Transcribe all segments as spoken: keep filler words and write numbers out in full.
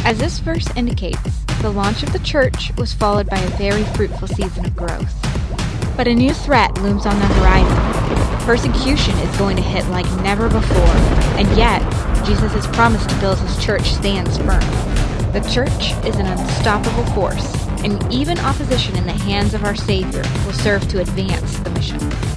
As this verse indicates, the launch of the church was followed by a very fruitful season of growth. But a new threat looms on the horizon. Persecution is going to hit like never before, and yet, Jesus' promise to build his church stands firm. The church is an unstoppable force, and even opposition in the hands of our Savior will serve to advance the mission.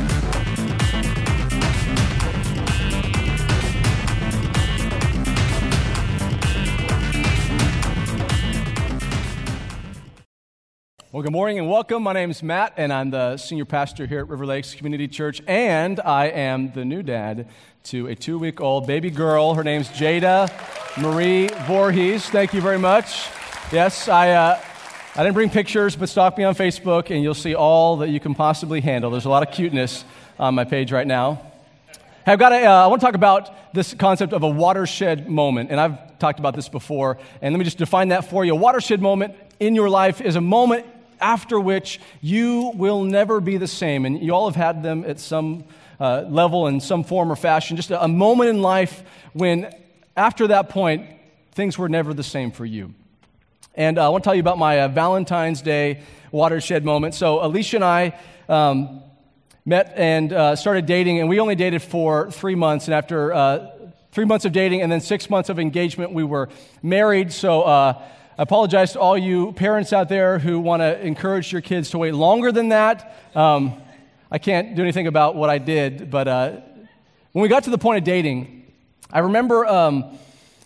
Well, good morning and welcome. My name is Matt, and I'm the senior pastor here at River Lakes Community Church, and I am the new dad to a two-week-old baby girl. Her name's Jada Marie Voorhees. Thank you very much. Yes, I uh, I didn't bring pictures, but stalk me on Facebook, and you'll see all that you can possibly handle. There's a lot of cuteness on my page right now. Hey, I've got a, uh, I want to talk about this concept of a watershed moment, and I've talked about this before, and let me just define that for you. A watershed moment in your life is a moment after which you will never be the same. And you all have had them at some uh, level in some form or fashion. Just a, a moment in life when, after that point, things were never the same for you. And uh, I want to tell you about my uh, Valentine's Day watershed moment. So Alicia and I um, met and uh, started dating, and we only dated for three months. And after uh, three months of dating and then six months of engagement, we were married. So uh I apologize to all you parents out there who want to encourage your kids to wait longer than that. Um, I can't do anything about what I did, but uh, when we got to the point of dating, I remember um,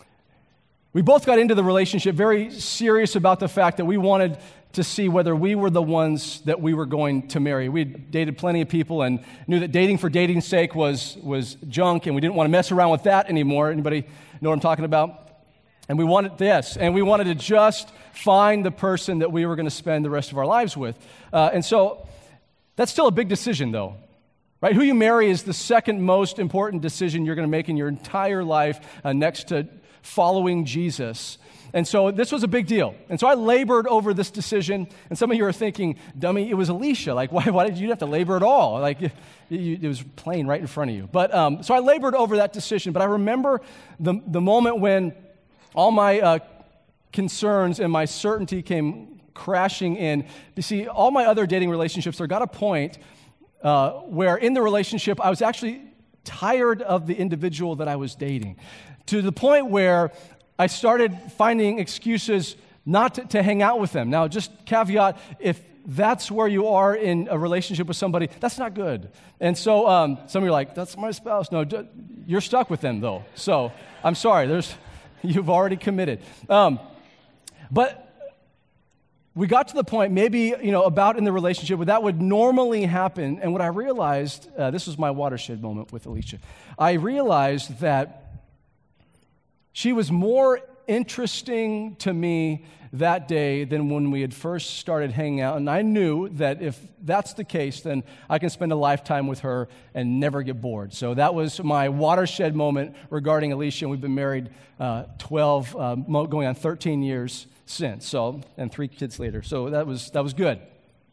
we both got into the relationship very serious about the fact that we wanted to see whether we were the ones that we were going to marry. We had dated plenty of people and knew that dating for dating's sake was, was junk, and we didn't want to mess around with that anymore. Anybody know what I'm talking about? And we wanted this, and we wanted to just find the person that we were going to spend the rest of our lives with. Uh, and so that's still a big decision, though, right? Who you marry is the second most important decision you're going to make in your entire life uh, next to following Jesus. And so this was a big deal. And so I labored over this decision, and some of you are thinking, dummy, it was Alicia. Like, why, why did you have to labor at all? Like, you, you, it was plain right in front of you. But um, so I labored over that decision, but I remember the, the moment when all my uh, concerns and my certainty came crashing in. You see, all my other dating relationships, there got a point uh, where in the relationship, I was actually tired of the individual that I was dating, to the point where I started finding excuses not to, to hang out with them. Now, just caveat, if that's where you are in a relationship with somebody, that's not good. And so um, some of you are like, that's my spouse. No, d- you're stuck with them, though. So I'm sorry, there's... You've already committed. Um, but we got to the point, maybe, you know, about in the relationship where that would normally happen. And what I realized, uh, this was my watershed moment with Alicia. I realized that she was more interesting to me that day than when we had first started hanging out. And I knew that if that's the case, then I can spend a lifetime with her and never get bored. So that was my watershed moment regarding Alicia. And we've been married uh, twelve, uh, going on thirteen years since. So, and three kids later. So that was that was good.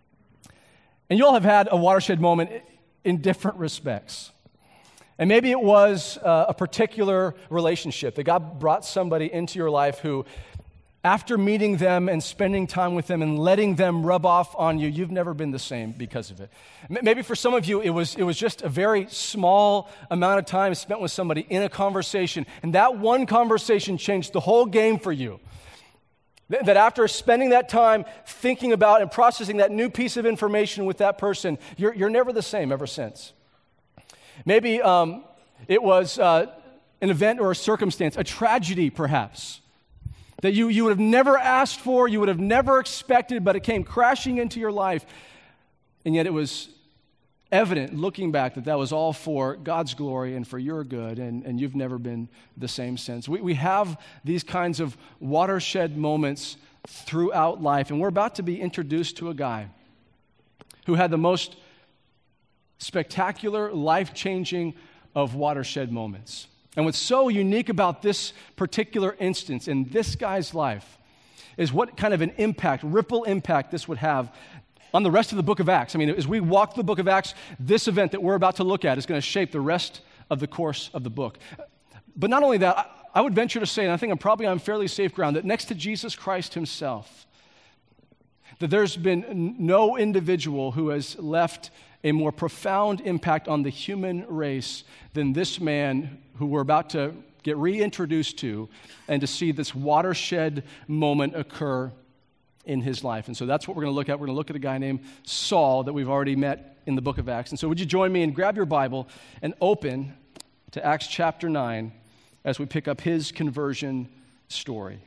And you all have had a watershed moment in different respects. And maybe it was uh, a particular relationship that God brought somebody into your life who, after meeting them and spending time with them and letting them rub off on you, you've never been the same because of it. Maybe for some of you, it was it was just a very small amount of time spent with somebody in a conversation, and that one conversation changed the whole game for you. That after spending that time thinking about and processing that new piece of information with that person, you're, you're never the same ever since. Maybe um, it was uh, an event or a circumstance, a tragedy perhaps, that you, you would have never asked for, you would have never expected, but it came crashing into your life. And yet it was evident, looking back, that that was all for God's glory and for your good, and, and you've never been the same since. We, we have these kinds of watershed moments throughout life, and we're about to be introduced to a guy who had the most spectacular, life-changing of watershed moments. And what's so unique about this particular instance in this guy's life is what kind of an impact, ripple impact this would have on the rest of the book of Acts. I mean, as we walk through the book of Acts, this event that we're about to look at is going to shape the rest of the course of the book. But not only that, I, I would venture to say, and I think I'm probably on fairly safe ground, that next to Jesus Christ himself, that there's been no individual who has left a more profound impact on the human race than this man who we're about to get reintroduced to and to see this watershed moment occur in his life. And so that's what we're going to look at. We're going to look at a guy named Saul that we've already met in the book of Acts. And so would you join me and grab your Bible and open to Acts chapter nine as we pick up his conversion story.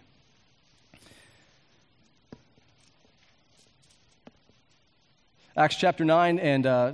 Acts chapter nine, and uh,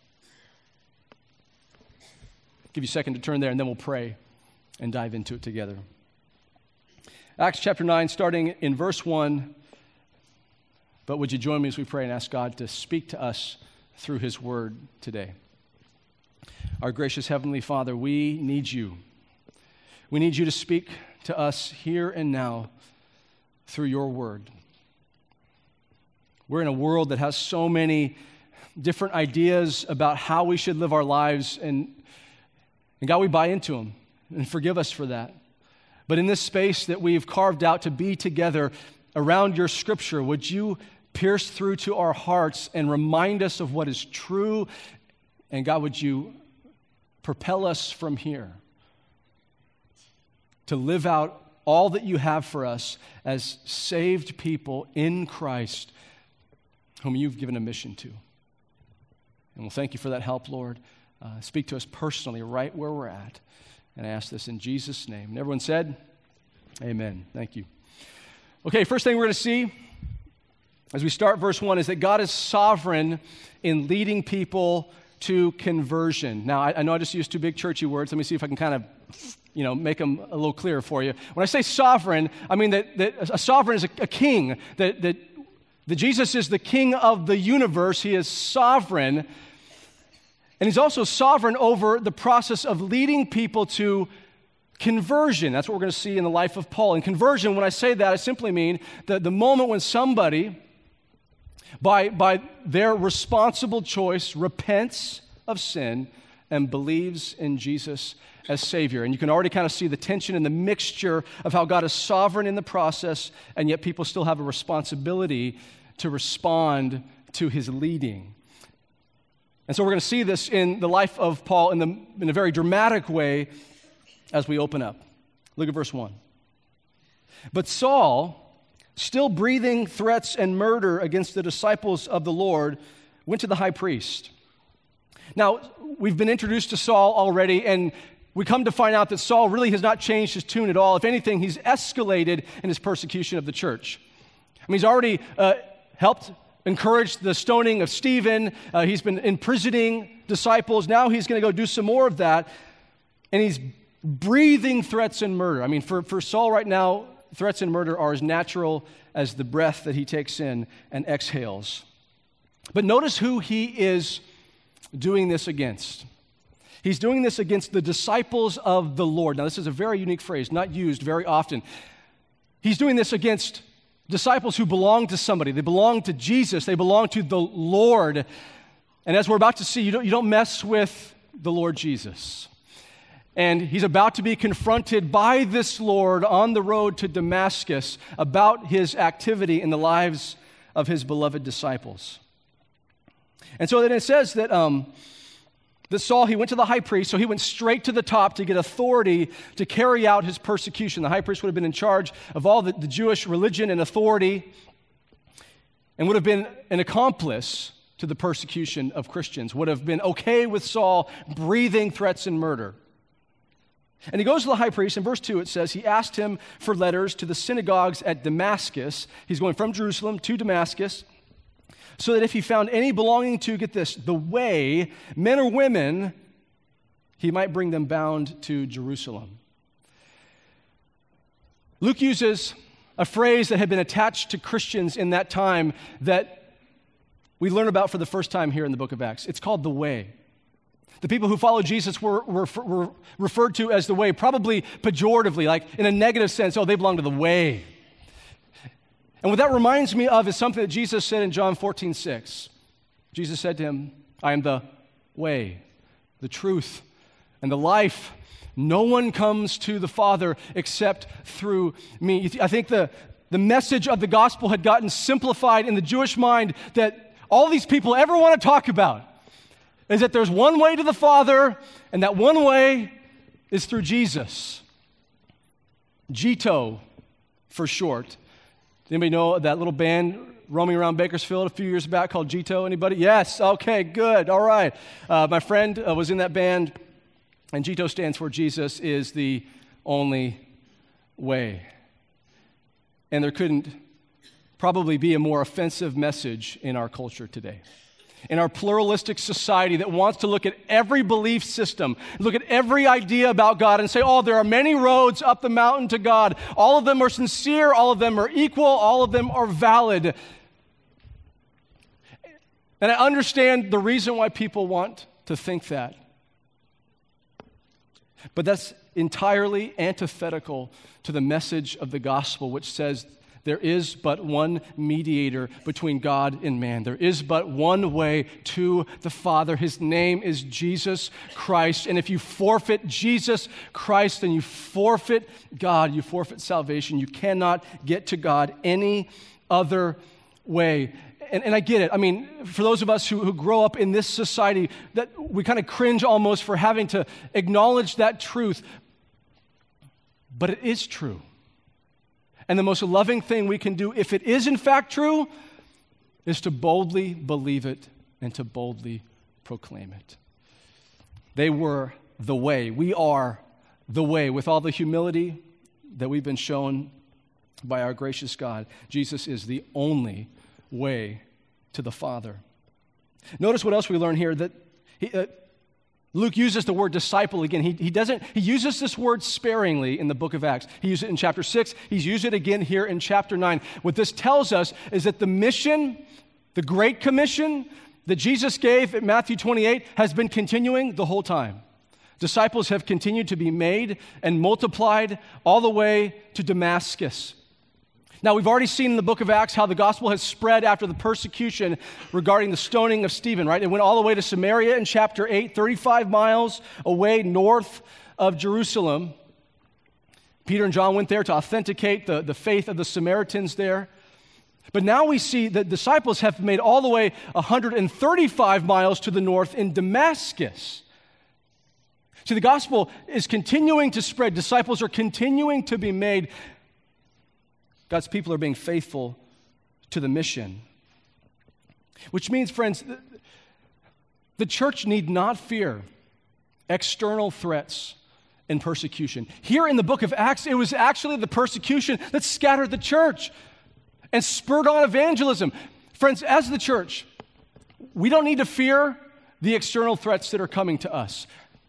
give you a second to turn there, and then we'll pray and dive into it together. Acts chapter nine, starting in verse one. But would you join me as we pray and ask God to speak to us through his word today? Our gracious Heavenly Father, we need you. We need you to speak to us here and now through your word. We're in a world that has so many different ideas about how we should live our lives, and, and God, we buy into them, and forgive us for that. But in this space that we've carved out to be together around your scripture, would you pierce through to our hearts and remind us of what is true, and God, would you propel us from here to live out all that you have for us as saved people in Christ, whom you've given a mission to. And we'll thank you for that help, Lord. Uh, speak to us personally right where we're at. And I ask this in Jesus' name. And everyone said, amen. Thank you. Okay, first thing we're going to see as we start verse one is that God is sovereign in leading people to conversion. Now, I, I know I just used two big churchy words. Let me see if I can kind of, you know, make them a little clearer for you. When I say sovereign, I mean that, that a sovereign is a, a king, that, that That Jesus is the king of the universe. He is sovereign. And he's also sovereign over the process of leading people to conversion. That's what we're going to see in the life of Paul. And conversion, when I say that, I simply mean that the moment when somebody, by, by their responsible choice, repents of sin and believes in Jesus as Savior. And you can already kind of see the tension and the mixture of how God is sovereign in the process, and yet people still have a responsibility to respond to his leading. And so we're going to see this in the life of Paul in, the, in a very dramatic way as we open up. Look at verse one. But Saul, still breathing threats and murder against the disciples of the Lord, went to the high priest. Now, we've been introduced to Saul already, and we come to find out that Saul really has not changed his tune at all. If anything, he's escalated in his persecution of the church. I mean, he's already uh, helped encourage the stoning of Stephen. Uh, he's been imprisoning disciples. Now he's going to go do some more of that. And he's breathing threats and murder. I mean, for, for Saul right now, threats and murder are as natural as the breath that he takes in and exhales. But notice who he is doing this against. He's doing this against the disciples of the Lord. Now, this is a very unique phrase, not used very often. He's doing this against disciples who belong to somebody. They belong to Jesus. They belong to the Lord. And as we're about to see, you don't, you don't mess with the Lord Jesus. And he's about to be confronted by this Lord on the road to Damascus about his activity in the lives of his beloved disciples. And so then it says that... Um, That Saul, he went to the high priest, so he went straight to the top to get authority to carry out his persecution. The high priest would have been in charge of all the, the Jewish religion and authority and would have been an accomplice to the persecution of Christians, would have been okay with Saul breathing threats and murder. And he goes to the high priest. In verse two, it says, he asked him for letters to the synagogues at Damascus. He's going from Jerusalem to Damascus, so that if he found any belonging to, get this, the way, men or women, he might bring them bound to Jerusalem. Luke uses a phrase that had been attached to Christians in that time that we learn about for the first time here in the book of Acts. It's called the way. The people who followed Jesus were, were, were referred to as the way, probably pejoratively, like in a negative sense. Oh, they belong to the way. And what that reminds me of is something that Jesus said in John fourteen six. Jesus said to him, I am the way, the truth, and the life. No one comes to the Father except through me. I think the, the message of the gospel had gotten simplified in the Jewish mind that all these people ever want to talk about is that there's one way to the Father, and that one way is through Jesus. Gito, for short. Anybody know that little band roaming around Bakersfield a few years back called Gito? Anybody? Yes. Okay, good. All right. Uh, my friend uh, was in that band, and Gito stands for Jesus is the only way. And there couldn't probably be a more offensive message in our culture today. In our pluralistic society that wants to look at every belief system, look at every idea about God and say, oh, there are many roads up the mountain to God. All of them are sincere. All of them are equal. All of them are valid. And I understand the reason why people want to think that. But that's entirely antithetical to the message of the gospel, which says there is but one mediator between God and man. There is but one way to the Father. His name is Jesus Christ. And if you forfeit Jesus Christ, then you forfeit God. You forfeit salvation. You cannot get to God any other way. And, and I get it. I mean, for those of us who, who grow up in this society, that we kind of cringe almost for having to acknowledge that truth. But it is true. And the most loving thing we can do, if it is in fact true, is to boldly believe it and to boldly proclaim it. They were the way. We are the way. With all the humility that we've been shown by our gracious God, Jesus is the only way to the Father. Notice what else we learn here, that he, uh, Luke uses the word disciple again. He, he doesn't, he uses this word sparingly in the book of Acts. He used it in chapter six. He's used it again here in chapter nine. What this tells us is that the mission, the Great Commission that Jesus gave at Matthew twenty-eight has been continuing the whole time. Disciples have continued to be made and multiplied all the way to Damascus. Now, we've already seen in the book of Acts how the gospel has spread after the persecution regarding the stoning of Stephen, right? It went all the way to Samaria in chapter eight, thirty-five miles away north of Jerusalem. Peter and John went there to authenticate the, the faith of the Samaritans there. But now we see that disciples have made all the way one hundred thirty-five miles to the north in Damascus. See, the gospel is continuing to spread. Disciples are continuing to be made. God's people are being faithful to the mission. Which means, friends, the church need not fear external threats and persecution. Here in the book of Acts, it was actually the persecution that scattered the church and spurred on evangelism. Friends, as the church, we don't need to fear the external threats that are coming to us.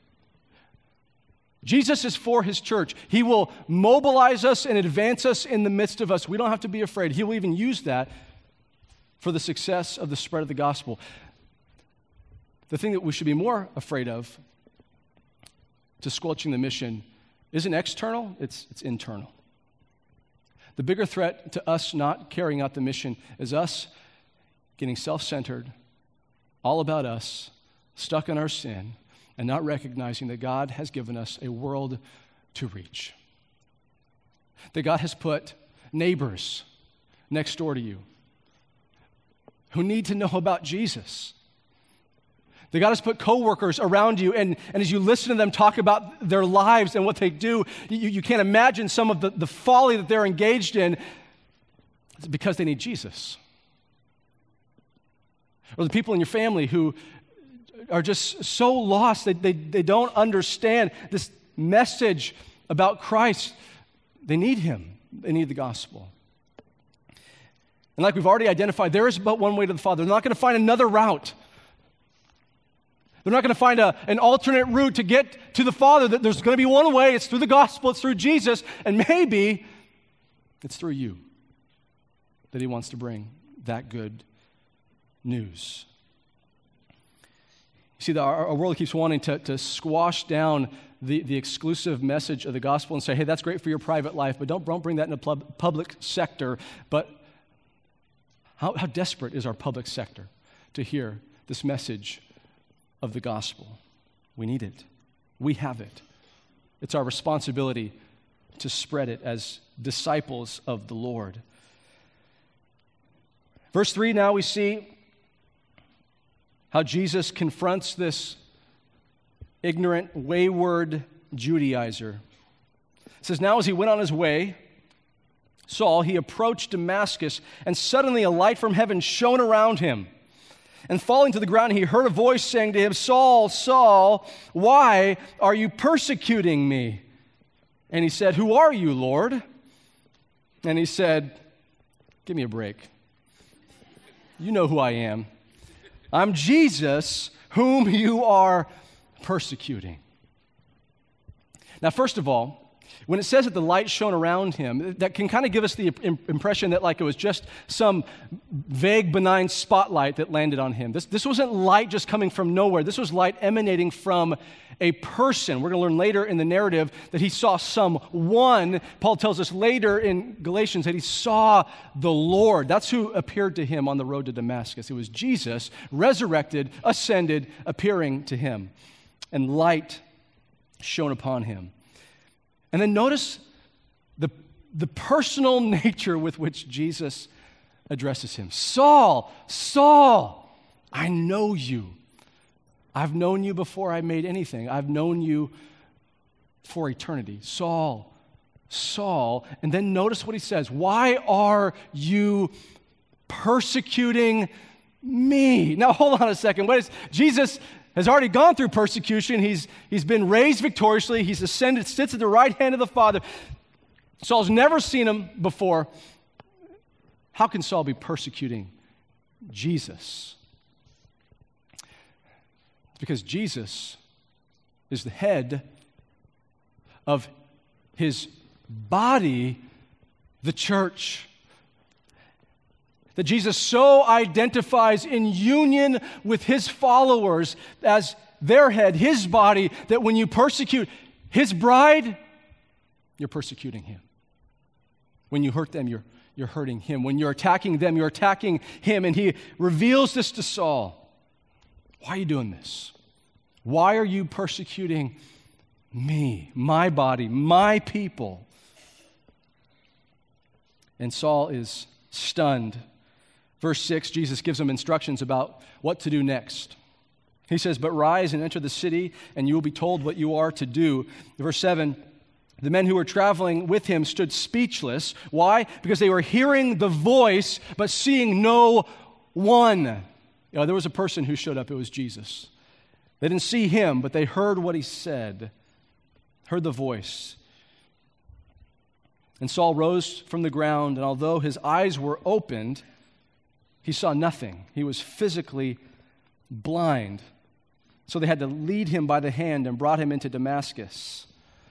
Jesus is for his church. He will mobilize us and advance us in the midst of us. We don't have to be afraid. He will even use that for the success of the spread of the gospel. The thing that we should be more afraid of to squelching the mission isn't external, it's, it's internal. The bigger threat to us not carrying out the mission is us getting self-centered, all about us, stuck in our sin, and not recognizing that God has given us a world to reach. That God has put neighbors next door to you who need to know about Jesus. That God has put coworkers around you, and, and as you listen to them talk about their lives and what they do, you, you can't imagine some of the, the folly that they're engaged in. It's because they need Jesus. Or the people in your family who are just so lost that they, they don't understand this message about Christ. They need him. They need the gospel. And like we've already identified, there is but one way to the Father. They're not going to find another route. They're not going to find a, an alternate route to get to the Father. There's going to be one way. It's through the gospel. It's through Jesus. And maybe it's through you that he wants to bring that good news. See, the, our, our world keeps wanting to, to squash down the, the exclusive message of the gospel and say, hey, that's great for your private life, but don't, don't bring that in the pub, public sector. But how, how desperate is our public sector to hear this message of the gospel? We need it. We have it. It's our responsibility to spread it as disciples of the Lord. Verse three, now we see how Jesus confronts this ignorant, wayward Judaizer. It says, now as he went on his way, Saul, he approached Damascus, and suddenly a light from heaven shone around him. And falling to the ground, he heard a voice saying to him, Saul, Saul, why are you persecuting me? And he said, who are you, Lord? And he said, give me a break. You know who I am. I'm Jesus, whom you are persecuting. Now, first of all, when it says that the light shone around him, that can kind of give us the impression that like it was just some vague, benign spotlight that landed on him. This, this wasn't light just coming from nowhere. This was light emanating from a person. We're going to learn later in the narrative that he saw someone. Paul tells us later in Galatians that he saw the Lord. That's who appeared to him on the road to Damascus. It was Jesus, resurrected, ascended, appearing to him. And light shone upon him. And then notice the, the personal nature with which Jesus addresses him. Saul, Saul, I know you. I've known you before I made anything. I've known you for eternity. Saul, Saul. And then notice what he says. Why are you persecuting me? Now, hold on a second. What is Jesus has already gone through persecution. He's, he's been raised victoriously. He's ascended, sits at the right hand of the Father. Saul's never seen him before. How can Saul be persecuting Jesus? It's because Jesus is the head of his body, the church. That Jesus so identifies in union with his followers as their head, his body, that when you persecute his bride, you're persecuting him. When you hurt them, you're, you're hurting him. When you're attacking them, you're attacking him. And he reveals this to Saul. Why are you doing this? Why are you persecuting me, my body, my people? And Saul is stunned. Verse six, Jesus gives him instructions about what to do next. He says, but rise and enter the city, and you will be told what you are to do. Verse seven, the men who were traveling with him stood speechless. Why? Because they were hearing the voice, but seeing no one. You know, there was a person who showed up. It was Jesus. They didn't see him, but they heard what he said, heard the voice. And Saul rose from the ground, and although his eyes were opened, he saw nothing. He was physically blind. So they had to lead him by the hand and brought him into Damascus.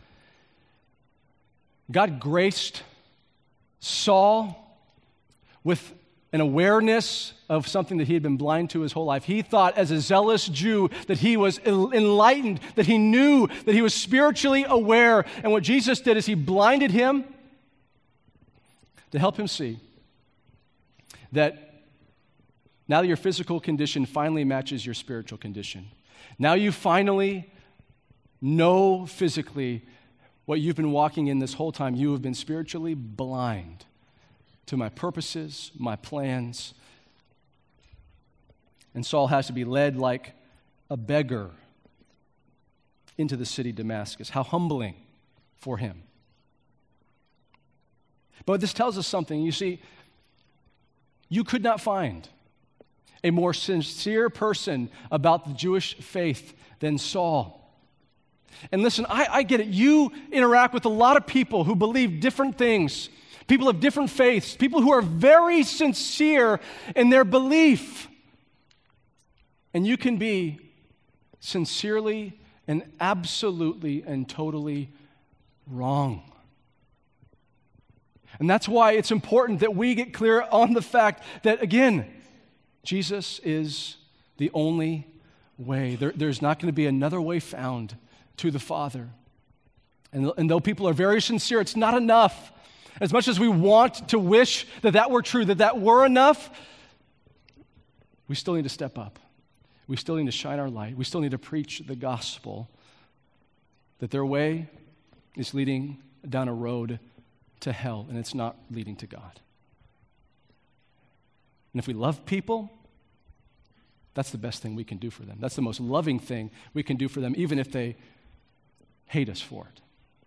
God graced Saul with an awareness of something that he had been blind to his whole life. He thought as a zealous Jew that he was enlightened, that he knew, that he was spiritually aware. And what Jesus did is he blinded him to help him see that now that your physical condition finally matches your spiritual condition. Now you finally know physically what you've been walking in this whole time. You have been spiritually blind to my purposes, my plans. And Saul has to be led like a beggar into the city Damascus. How humbling for him. But this tells us something. You see, you could not find a more sincere person about the Jewish faith than Saul. And listen, I, I get it. You interact with a lot of people who believe different things, people of different faiths, people who are very sincere in their belief. And you can be sincerely and absolutely and totally wrong. And that's why it's important that we get clear on the fact that, again, Jesus is the only way. There, there's not going to be another way found to the Father. And, and though people are very sincere, it's not enough. As much as we want to wish that that were true, that that were enough, we still need to step up. We still need to shine our light. We still need to preach the gospel that their way is leading down a road to hell, and it's not leading to God. And if we love people, that's the best thing we can do for them. That's the most loving thing we can do for them, even if they hate us for it.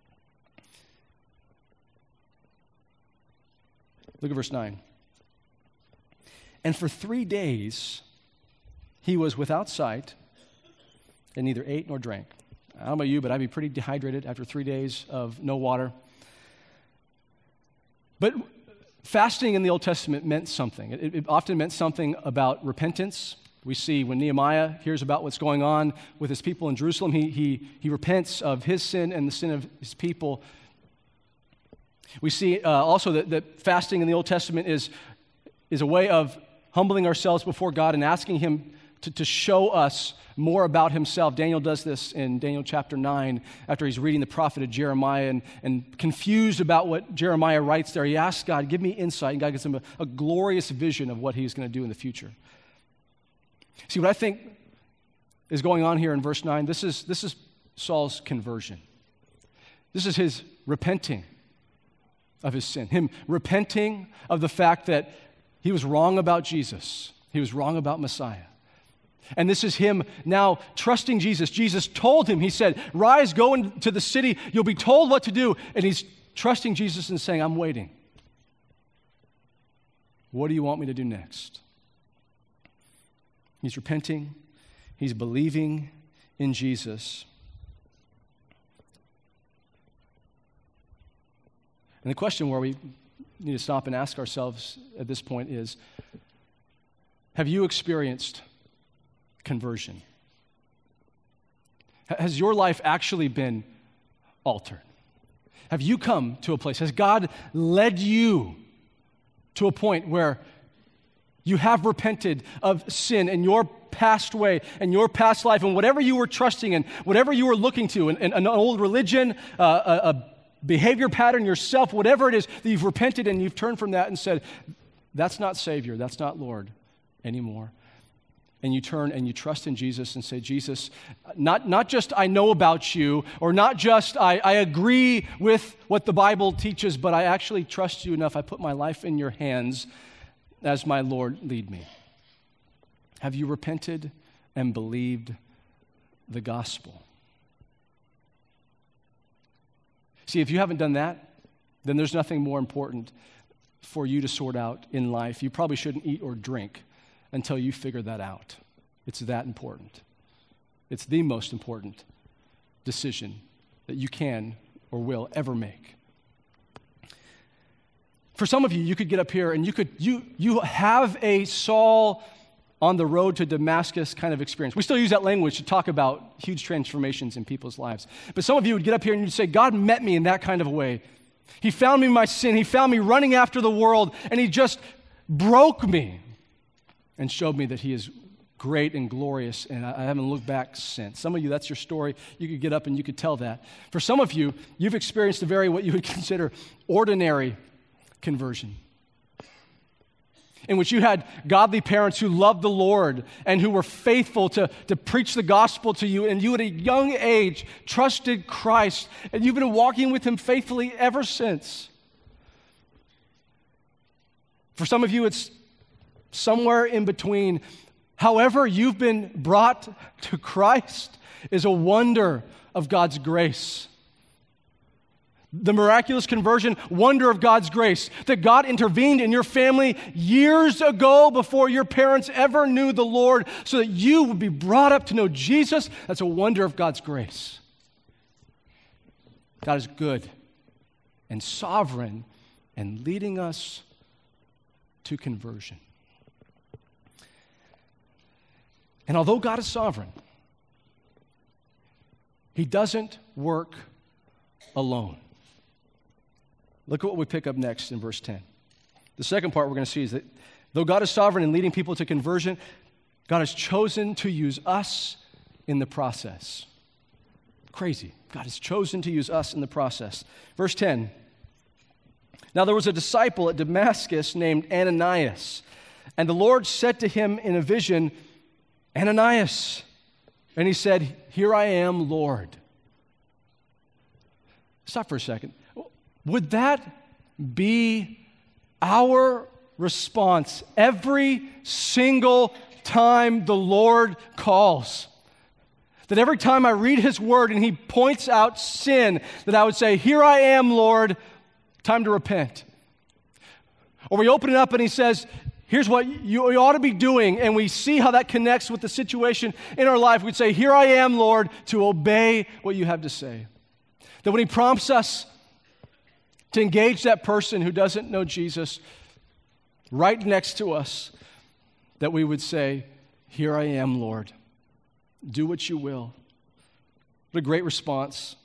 Look at verse nine. And for three days he was without sight and neither ate nor drank. I don't know about you, but I'd be pretty dehydrated after three days of no water. But fasting in the Old Testament meant something. It, it often meant something about repentance. We see when Nehemiah hears about what's going on with his people in Jerusalem, he, he, he repents of his sin and the sin of his people. We see uh, also that, that fasting in the Old Testament is, is a way of humbling ourselves before God and asking him to, to show us more about himself. Daniel does this in Daniel chapter nine after he's reading the prophet of Jeremiah and, and confused about what Jeremiah writes there. He asks God, give me insight, and God gives him a, a glorious vision of what he's going to do in the future. See, what I think is going on here in verse nine, this is, this is Saul's conversion. This is his repenting of his sin, him repenting of the fact that he was wrong about Jesus. He was wrong about Messiah. And this is him now trusting Jesus. Jesus told him, he said, rise, go into the city, you'll be told what to do. And he's trusting Jesus and saying, I'm waiting. What do you want me to do next? He's repenting. He's believing in Jesus. And the question where we need to stop and ask ourselves at this point is, have you experienced conversion? Has your life actually been altered? Have you come to a place, has God led you to a point where you have repented of sin and your past way and your past life and whatever you were trusting in, whatever you were looking to, an, an old religion, uh, a, a behavior pattern, yourself, whatever it is, that you've repented and you've turned from that and said, that's not Savior, that's not Lord anymore. And you turn and you trust in Jesus and say, Jesus, not, not just I know about you, or not just I, I agree with what the Bible teaches, but I actually trust you enough. I put my life in your hands as my Lord, lead me. Have you repented and believed the gospel? See, if you haven't done that, then there's nothing more important for you to sort out in life. You probably shouldn't eat or drink until you figure that out. It's that important. It's the most important decision that you can or will ever make. For some of you, you could get up here and you could you you have a Saul on the road to Damascus kind of experience. We still use that language to talk about huge transformations in people's lives. But some of you would get up here and you'd say, God met me in that kind of a way. He found me in my sin. He found me running after the world, and he just broke me and showed me that he is great and glorious, and I haven't looked back since. Some of you, that's your story. You could get up and you could tell that. For some of you, you've experienced a very, what you would consider ordinary conversion, in which you had godly parents who loved the Lord and who were faithful to, to preach the gospel to you, and you at a young age trusted Christ, and you've been walking with him faithfully ever since. For some of you, it's somewhere in between. However you've been brought to Christ is a wonder of God's grace. The miraculous conversion, wonder of God's grace, that God intervened in your family years ago before your parents ever knew the Lord so that you would be brought up to know Jesus. That's a wonder of God's grace. God is good and sovereign and leading us to conversion. And although God is sovereign, he doesn't work alone. Look at what we pick up next in verse ten. The second part we're going to see is that though God is sovereign in leading people to conversion, God has chosen to use us in the process. Crazy. God has chosen to use us in the process. Verse ten. Now there was a disciple at Damascus named Ananias, and the Lord said to him in a vision, Ananias. And he said, Here I am, Lord. Stop for a second. Would that be our response every single time the Lord calls? That every time I read his word and he points out sin, that I would say, here I am, Lord, time to repent. Or we open it up and he says, here's what you, you ought to be doing, and we see how that connects with the situation in our life. We'd say, here I am, Lord, to obey what you have to say. That when he prompts us to engage that person who doesn't know Jesus right next to us, that we would say, here I am, Lord. Do what you will. What a great response.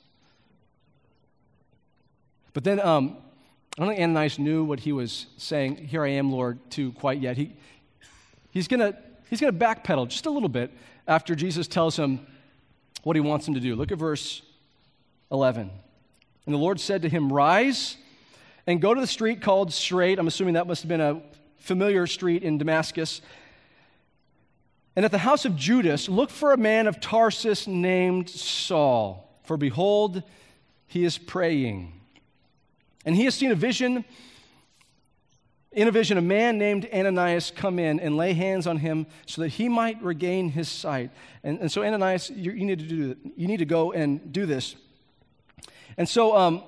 But then, um, I don't think Ananias knew what he was saying, here I am, Lord, to quite yet. He, he's going to he's gonna backpedal just a little bit after Jesus tells him what he wants him to do. Look at verse eleven. And the Lord said to him, rise and go to the street called Straight. I'm assuming that must have been a familiar street in Damascus. And at the house of Judas, look for a man of Tarsus named Saul. For behold, he is praying. And he has seen a vision, in a vision, a man named Ananias come in and lay hands on him so that he might regain his sight. And, and so Ananias, you, you need to do you need to go and do this. And so um,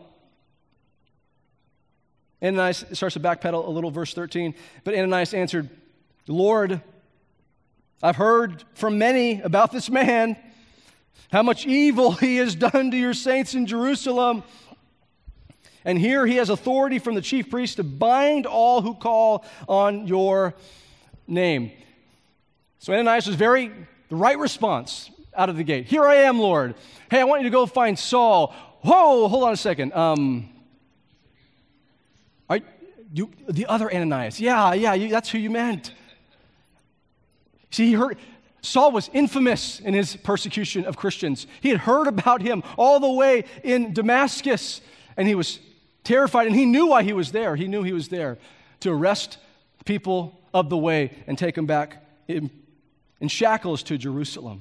Ananias starts to backpedal a little, verse thirteen. But Ananias answered, Lord, I've heard from many about this man, how much evil he has done to your saints in Jerusalem. And here he has authority from the chief priest to bind all who call on your name. So Ananias was very, the right response out of the gate. Here I am, Lord. Hey, I want you to go find Saul. Whoa, hold on a second. Um, are you, the other Ananias. Yeah, yeah, you, that's who you meant. See, he heard, Saul was infamous in his persecution of Christians. He had heard about him all the way in Damascus, and he was terrified, and he knew why he was there. He knew he was there to arrest people of the way and take them back in, in shackles to Jerusalem.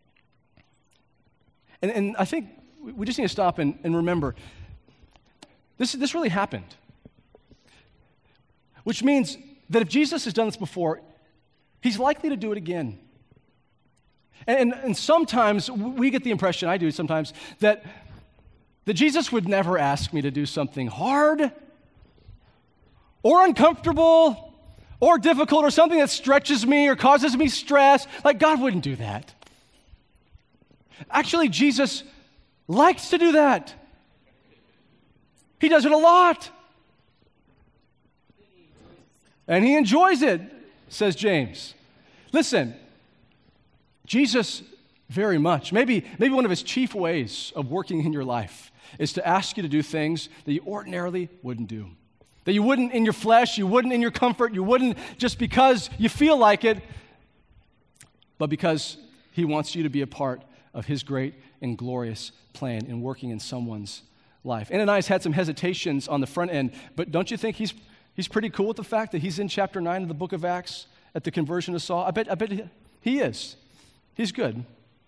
And, and I think we just need to stop and, and remember, this, this really happened. Which means that if Jesus has done this before, he's likely to do it again. And, and, and sometimes we get the impression, I do sometimes, that, that Jesus would never ask me to do something hard or uncomfortable or difficult or something that stretches me or causes me stress. Like, God wouldn't do that. Actually, Jesus likes to do that. He does it a lot. And he enjoys it, says James. Listen, Jesus very much, maybe, maybe one of his chief ways of working in your life is to ask you to do things that you ordinarily wouldn't do. That you wouldn't in your flesh, you wouldn't in your comfort, you wouldn't just because you feel like it, but because he wants you to be a part of his great and glorious plan in working in someone's life. Ananias had some hesitations on the front end, but don't you think he's he's pretty cool with the fact that he's in chapter nine of the book of Acts at the conversion of Saul? I bet, I bet he, he is. He's good.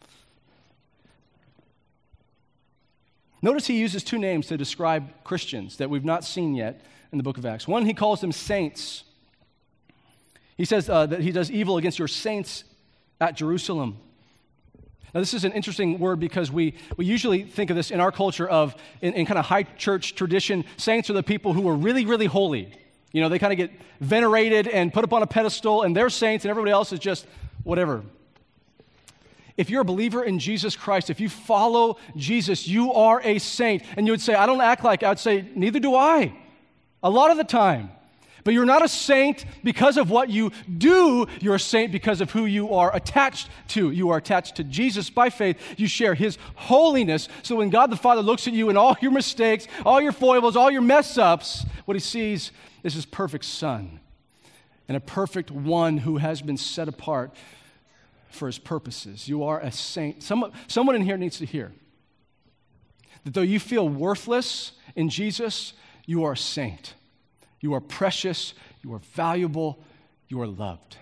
Notice he uses two names to describe Christians that we've not seen yet in the book of Acts. One, he calls them saints. He says uh, that he does evil against your saints at Jerusalem. Now, this is an interesting word because we, we usually think of this in our culture of, in, in kind of high church tradition, saints are the people who are really, really holy. You know, they kind of get venerated and put up on a pedestal, and they're saints, and everybody else is just whatever. If you're a believer in Jesus Christ, if you follow Jesus, you are a saint. And you would say, I don't act like, I would say, neither do I, a lot of the time. But you're not a saint because of what you do. You're a saint because of who you are attached to. You are attached to Jesus by faith. You share his holiness. So when God the Father looks at you and all your mistakes, all your foibles, all your mess-ups, what he sees is his perfect Son and a perfect one who has been set apart for his purposes. You are a saint. Someone, someone in here needs to hear that though you feel worthless in Jesus, you are a saint. You are precious, you are valuable, you are loved.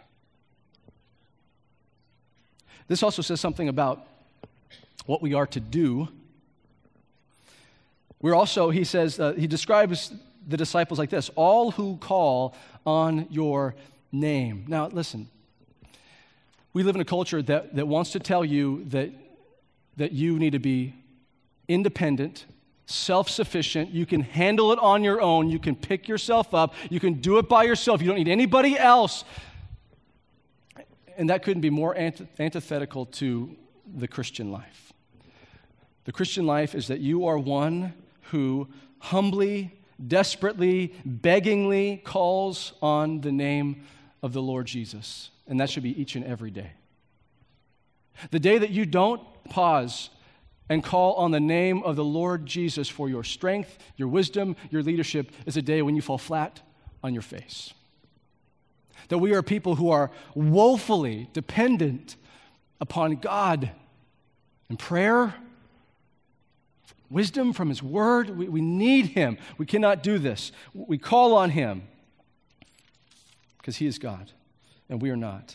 This also says something about what we are to do We're also, he says, uh, he describes the disciples like this: all who call on your name. Now, listen, we live in a culture that, that wants to tell you that, that you need to be independent, self-sufficient. You can handle it on your own. You can pick yourself up. You can do it by yourself. You don't need anybody else. And that couldn't be more antith- antithetical to the Christian life. The Christian life is that you are one who humbly, desperately, beggingly calls on the name of the Lord Jesus. And that should be each and every day. The day that you don't pause and call on the name of the Lord Jesus for your strength, your wisdom, your leadership is a day when you fall flat on your face. That we are people who are woefully dependent upon God in prayer, wisdom from His Word. We, we need Him. We cannot do this. We call on Him because He is God and we are not.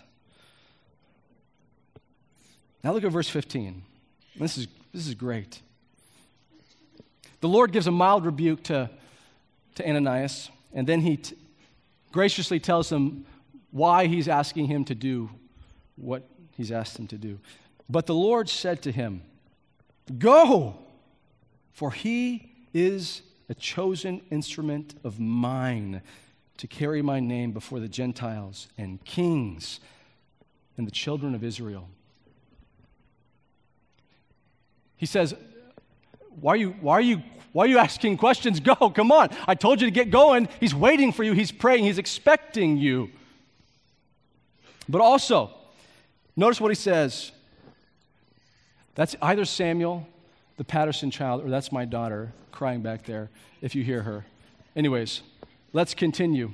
Now look at verse fifteen. This is, this is great. The Lord gives a mild rebuke to, to Ananias, and then He t- graciously tells him why He's asking him to do what He's asked him to do. But the Lord said to him, "Go, for he is a chosen instrument of mine to carry my name before the Gentiles and kings and the children of Israel." He says, why are you, why are you, why are you asking questions? Go, come on. I told you to get going. He's waiting for you. He's praying. He's expecting you. But also, notice what he says. That's either Samuel, the Patterson child, or that's my daughter crying back there, if you hear her. Anyways, let's continue.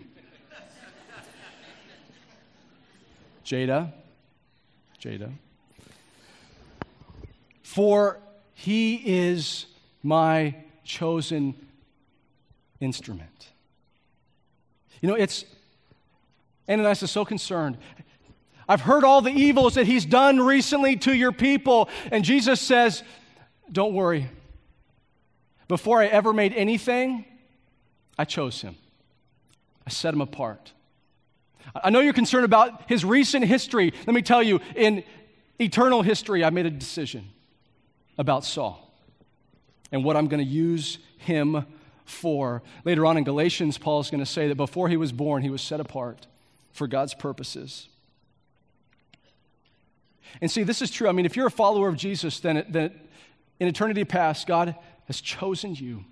Jada, Jada. For he is my chosen instrument. You know, it's, Ananias is so concerned. I've heard all the evils that he's done recently to your people. And Jesus says, don't worry. Before I ever made anything, I chose him. I set him apart. I know you're concerned about his recent history. Let me tell you, in eternal history, I made a decision about Saul and what I'm going to use him for. Later on in Galatians, Paul's going to say that before he was born, he was set apart for God's purposes. And see, this is true. I mean, if you're a follower of Jesus, then, it, then in eternity past, God has chosen you.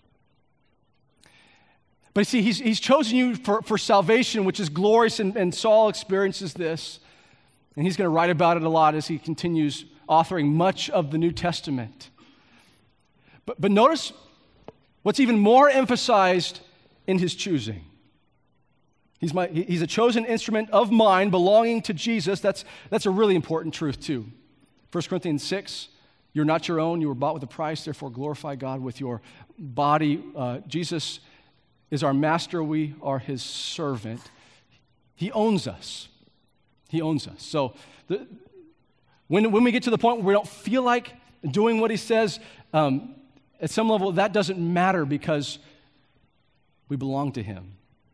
But see, he's, he's chosen you for, for salvation, which is glorious, and, and Saul experiences this. And he's going to write about it a lot as he continues authoring much of the New Testament. But, but notice what's even more emphasized in his choosing. He's, my, he's a chosen instrument of mine belonging to Jesus. That's, that's a really important truth too. First Corinthians six, you're not your own. You were bought with a price. Therefore, glorify God with your body. Uh, Jesus is our master. We are his servant. He owns us. He owns us. So the, when, when we get to the point where we don't feel like doing what he says, um, at some level, that doesn't matter because we belong to him.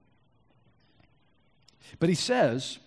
But he says,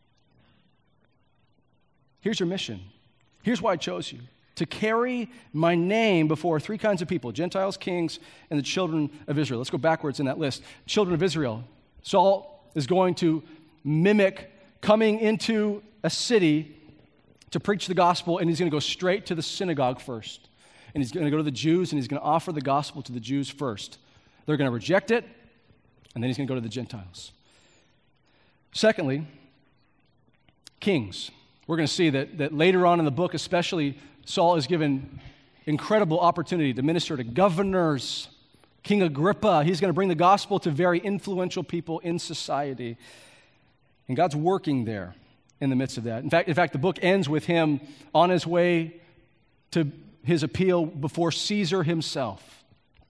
here's your mission. Here's why I chose you. To carry my name before three kinds of people, Gentiles, kings, and the children of Israel. Let's go backwards in that list. Children of Israel. Saul is going to mimic coming into a city to preach the gospel, and he's going to go straight to the synagogue first. And he's going to go to the Jews, and he's going to offer the gospel to the Jews first. They're going to reject it, and then he's going to go to the Gentiles. Secondly, kings. We're going to see that, that later on in the book, especially, Saul is given incredible opportunity to minister to governors. King Agrippa, he's going to bring the gospel to very influential people in society. And God's working there in the midst of that. In fact, in fact, the book ends with him on his way to his appeal before Caesar himself.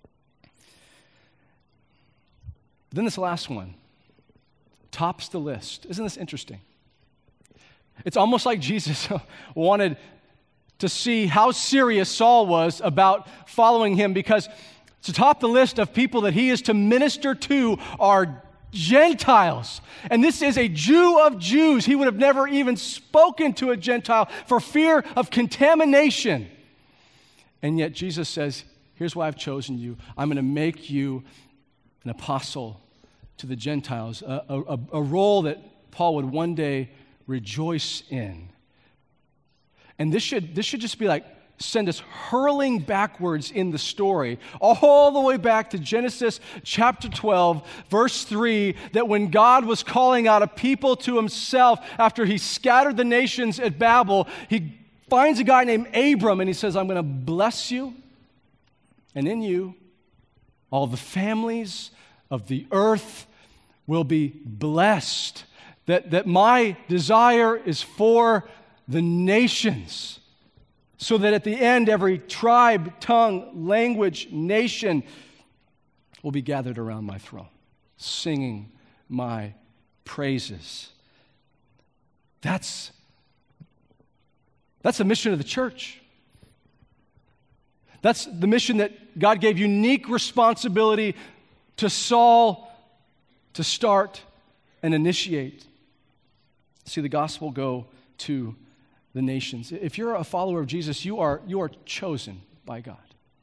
Then this last one tops the list. Isn't this interesting? It's almost like Jesus wanted to see how serious Saul was about following him, because To top the list of people that he is to minister to are Gentiles. And this is a Jew of Jews. He would have never even spoken to a Gentile for fear of contamination. And yet Jesus says, here's why I've chosen you. I'm going to make you an apostle to the Gentiles, a, a, a role that Paul would one day rejoice in. And this should, this should just be like, send us hurling backwards in the story, all the way back to Genesis chapter twelve, verse three, that when God was calling out a people to himself after he scattered the nations at Babel, he finds a guy named Abram and he says, I'm going to bless you, and in you, all the families of the earth will be blessed. That, that my desire is for the nations, so that at the end, every tribe, tongue, language, nation will be gathered around my throne, singing my praises. That's, that's the mission of the church. That's the mission that God gave unique responsibility to Saul to start and initiate. See the gospel go to the nations. If you're a follower of Jesus, you are, you are chosen by God.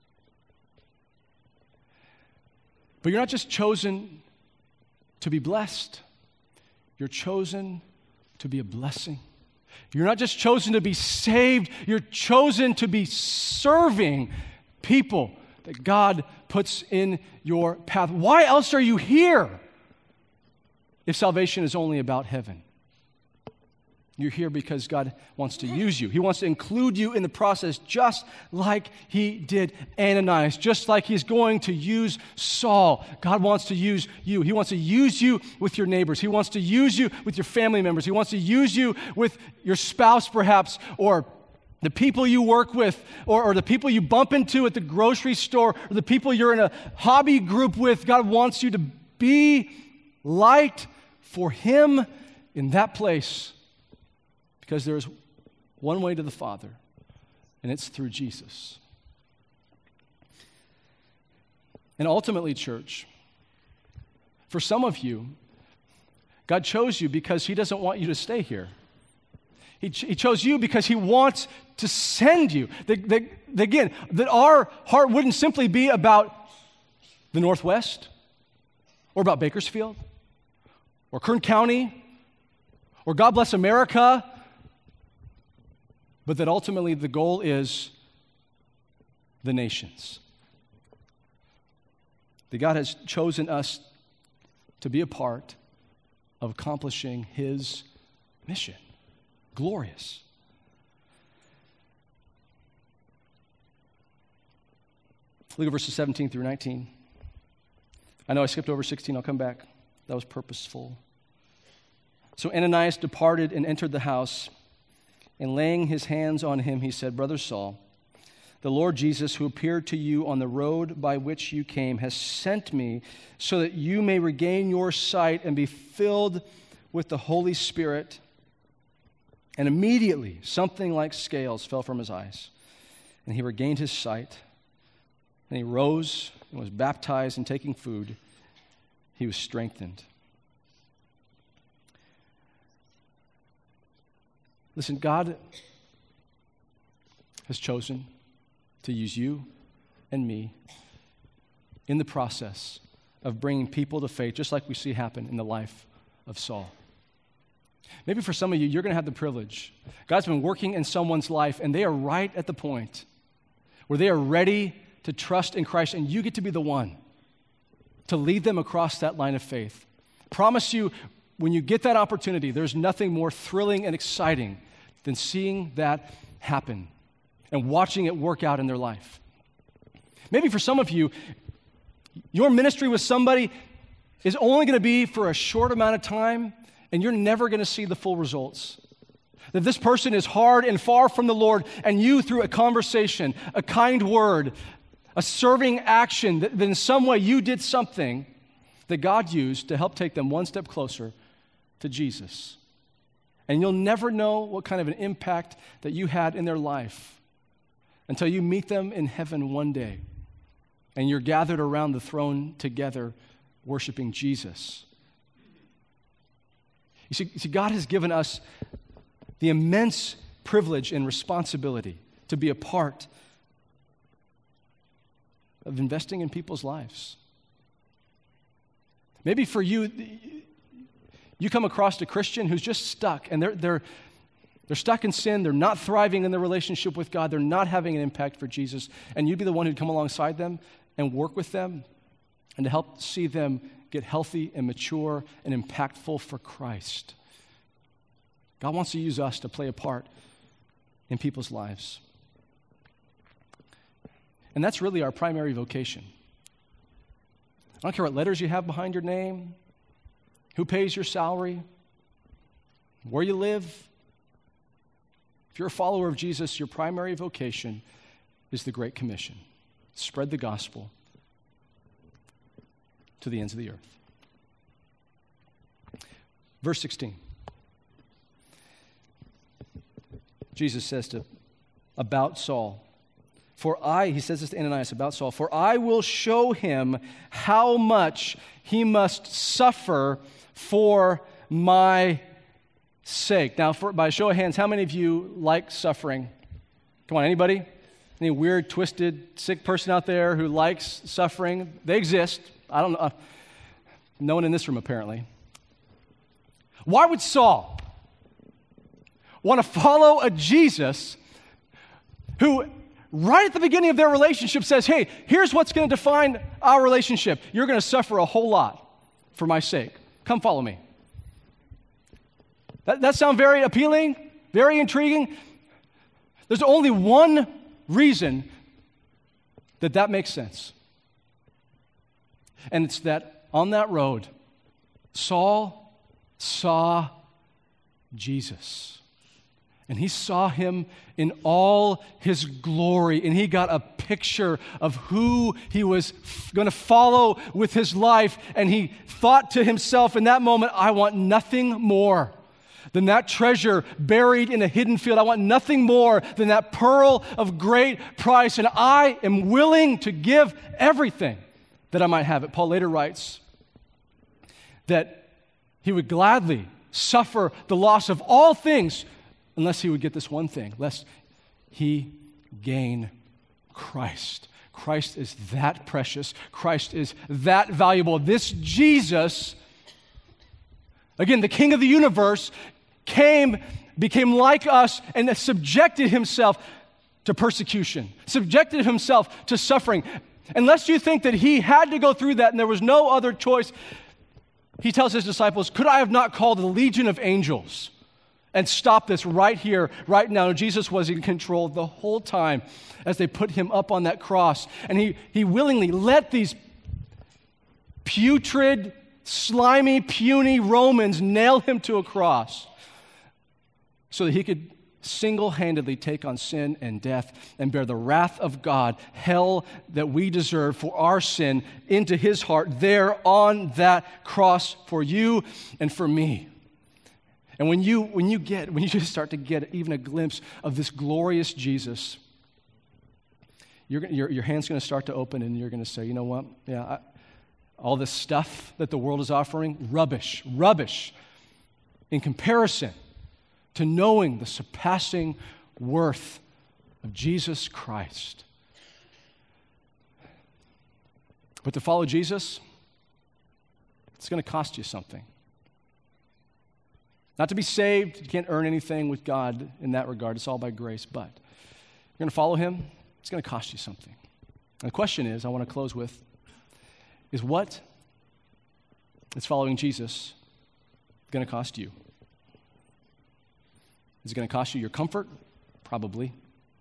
But you're not just chosen to be blessed. You're chosen to be a blessing. You're not just chosen to be saved. You're chosen to be serving people that God puts in your path. Why else are you here if salvation is only about heaven? You're here because God wants to use you. He wants to include you in the process just like he did Ananias, just like he's going to use Saul. God wants to use you. He wants to use you with your neighbors. He wants to use you with your family members. He wants to use you with your spouse perhaps, or the people you work with, or, or the people you bump into at the grocery store, or the people you're in a hobby group with. God wants you to be light for him in that place. Because there is one way to the Father, and it's through Jesus. And ultimately, church, for some of you, God chose you because he doesn't want you to stay here. He, he chose you because he wants to send you. That, that, again, that our heart wouldn't simply be about the Northwest, or about Bakersfield, or Kern County, or God bless America, but that ultimately the goal is the nations. That God has chosen us to be a part of accomplishing his mission. Glorious. Look at verses seventeen through nineteen. I know I skipped over sixteen. I'll come back. That was purposeful. So Ananias departed and entered the house, and laying his hands on him, he said, Brother Saul, the Lord Jesus, who appeared to you on the road by which you came, has sent me so that you may regain your sight and be filled with the Holy Spirit. And immediately, something like scales fell from his eyes, and he regained his sight. And he rose and was baptized, and taking food, he was strengthened. Listen, God has chosen to use you and me in the process of bringing people to faith, just like we see happen in the life of Saul. Maybe for some of you, you're going to have the privilege. God's been working in someone's life, and they are right at the point where they are ready to trust in Christ, and you get to be the one to lead them across that line of faith. Promise you, when you get that opportunity, there's nothing more thrilling and exciting than seeing that happen and watching it work out in their life. Maybe for some of you, your ministry with somebody is only going to be for a short amount of time, and you're never going to see the full results. That this person is hard and far from the Lord, and you, through a conversation, a kind word, a serving action, that in some way you did something that God used to help take them one step closer to Jesus. And you'll never know what kind of an impact that you had in their life until you meet them in heaven one day. and you're gathered around the throne together worshiping Jesus. You see, you see, God has given us the immense privilege and responsibility to be a part of investing in people's lives. Maybe for you, you come across a Christian who's just stuck, and they're they're they're stuck in sin. They're not thriving in their relationship with God. They're not having an impact for Jesus, and you'd be the one who'd come alongside them and work with them, and to help see them get healthy and mature and impactful for Christ. God wants to use us to play a part in people's lives. And that's really our primary vocation. I don't care what letters you have behind your name, who pays your salary, where you live. If you're a follower of Jesus, your primary vocation is the Great Commission. Spread the gospel to the ends of the earth. Verse sixteen. Jesus says to about Saul, For I, he says this to Ananias about Saul, for I will show him how much he must suffer for my sake. Now, for, by a show of hands, how many of you like suffering? Come on, anybody? Any weird, twisted, sick person out there who likes suffering? They exist. I don't know. Uh, no one in this room, apparently. Why would Saul want to follow a Jesus who, right at the beginning of their relationship, says, hey, here's what's going to define our relationship. You're going to suffer a whole lot for my sake. Come follow me. That, that sound very appealing, very intriguing? There's only one reason that that makes sense. And it's that on that road, Saul saw Jesus. And he saw him in all his glory, and he got a picture of who he was f- going to follow with his life, and he thought to himself in that moment, I want nothing more than that treasure buried in a hidden field. I want nothing more than that pearl of great price, and I am willing to give everything that I might have it. Paul later writes that he would gladly suffer the loss of all things unless he would get this one thing, lest he gain Christ. Christ is that precious. Christ is that valuable. This Jesus, again, the King of the universe, came, became like us, and subjected himself to persecution, subjected himself to suffering. Unless you think that he had to go through that and there was no other choice, he tells his disciples, could I have not called a legion of angels and stop this right here, right now? Jesus was in control the whole time as they put him up on that cross. And he, he willingly let these putrid, slimy, puny Romans nail him to a cross so that he could single-handedly take on sin and death and bear the wrath of God, hell that we deserve for our sin, into his heart there on that cross for you and for me. And when you when you get, when you just start to get even a glimpse of this glorious Jesus, your, your, your hand's going to start to open and you're going to say, you know what, yeah, I, all this stuff that the world is offering, rubbish, rubbish in comparison to knowing the surpassing worth of Jesus Christ. But to follow Jesus, it's going to cost you something. Not to be saved, you can't earn anything with God in that regard. It's all by grace. But you're going to follow him, it's going to cost you something. And the question is, I want to close with, is what is following Jesus going to cost you? Is it going to cost you your comfort? Probably.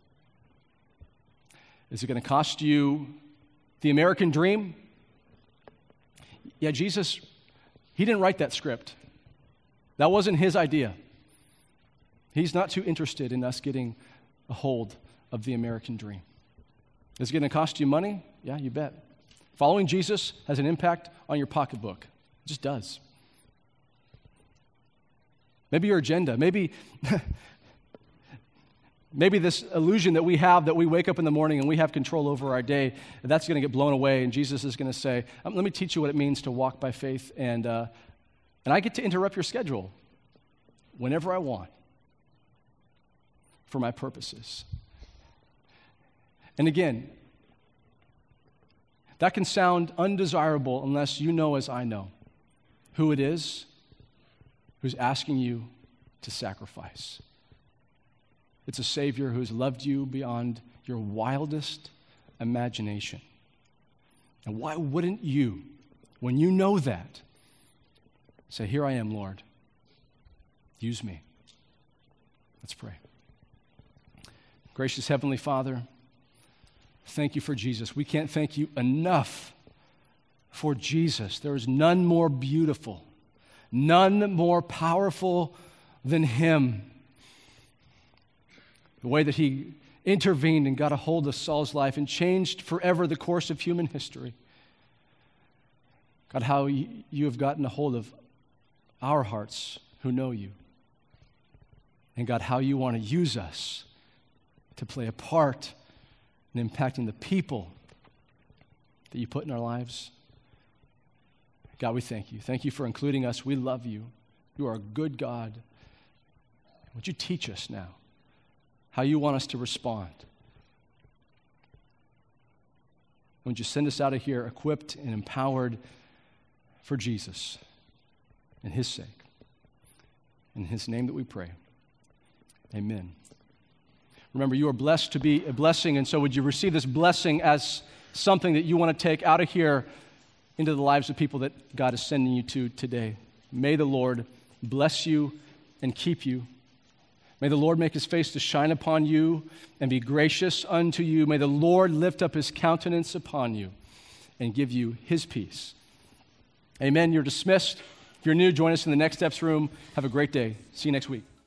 Is it going to cost you the American dream? Yeah, Jesus, he didn't write that script. That wasn't his idea. He's not too interested in us getting a hold of the American dream. Is it going to cost you money? Yeah, you bet. Following Jesus has an impact on your pocketbook. It just does. Maybe your agenda. Maybe, Maybe this illusion that we have that we wake up in the morning and we have control over our day, that's going to get blown away, and Jesus is going to say, um, let me teach you what it means to walk by faith, and, uh, and I get to interrupt your schedule whenever I want for my purposes. And again, that can sound undesirable unless you know, as I know, who it is who's asking you to sacrifice. It's a Savior who's loved you beyond your wildest imagination. And why wouldn't you, when you know that, say, here I am, Lord. Use me. Let's pray. Gracious Heavenly Father, thank you for Jesus. We can't thank you enough for Jesus. There is none more beautiful, none more powerful than him. The way that he intervened and got a hold of Saul's life and changed forever the course of human history. God, how you have gotten a hold of our hearts who know you. And God, how you want to use us to play a part in impacting the people that you put in our lives. God, we thank you. Thank you for including us. We love you. You are a good God. Would you teach us now how you want us to respond? Would you send us out of here equipped and empowered for Jesus and his sake? In his name that we pray. Amen. Remember, you are blessed to be a blessing, and so would you receive this blessing as something that you want to take out of here into the lives of people that God is sending you to today. May the Lord bless you and keep you. May the Lord make his face to shine upon you and be gracious unto you. May the Lord lift up his countenance upon you and give you his peace. Amen. You're dismissed. If you're new, join us in the Next Steps room. Have a great day. See you next week.